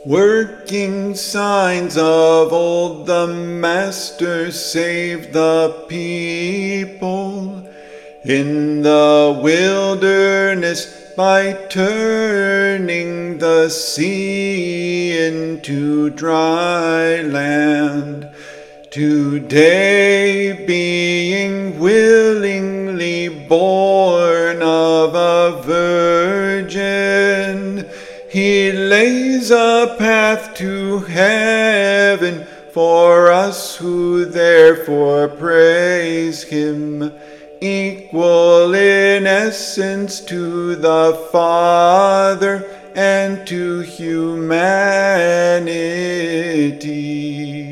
Working signs of old, the Master saved the people in the wilderness by turning the sea into dry land. Today, being willingly born of a virgin, he lays a path to heaven for us who therefore praise him, equal in essence to the Father and to humanity.